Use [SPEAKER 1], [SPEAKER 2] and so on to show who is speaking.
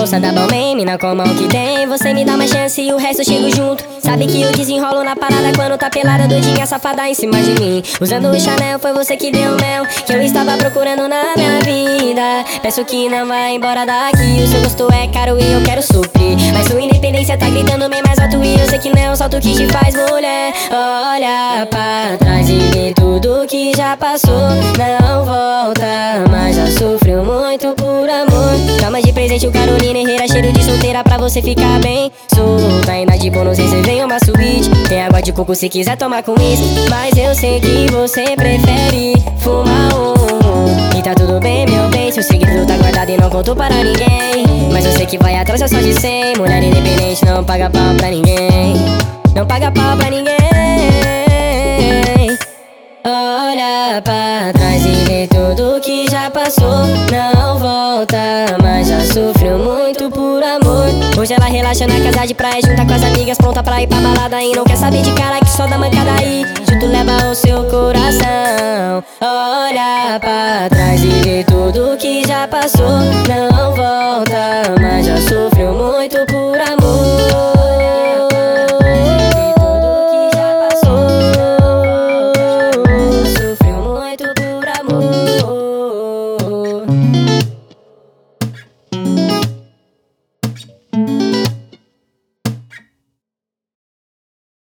[SPEAKER 1] moça da Balmain, mina com a mão que tem. Você me dá uma chance e o resto eu chego junto. Sabe que eu desenrolo na parada quando tá pelada, doidinha, safada em cima de mim. Usando o Chanel, foi você que deu mel que eu estava procurando na minha vida. Peço que não vá embora daqui, o seu gosto é caro e eu quero suprir. Mas sua independência tá gritando bem mais alto e eu sei que não é um salto que te faz mulher. Olha pra trás e vê tudo que já passou. Não volta, mas já sofreu muito por amor. Chama de presente o Carolina Herrera, cheiro de solteira pra você ficar bem solta. Ainda de bônus você vem uma suíte. Tem água de coco se quiser tomar com isso. Mas eu sei que você prefere fumar um. E tá tudo bem, meu bem, seu segredo tá guardado e não contou para ninguém. Mas eu sei que vai atrás só de 100. Mulher independente não paga pau pra ninguém. Não paga pau pra ninguém. Olha pra trás e vê tudo que já passou. Não volta, mas já sofreu muito por amor. Hoje ela relaxa na casa de praia, junta com as amigas, pronta pra ir pra balada. E não quer saber de cara que só dá mancada aí. Junto leva o seu coração. Olha pra trás e vê tudo que já passou. Não volta, mas já sofreu muito por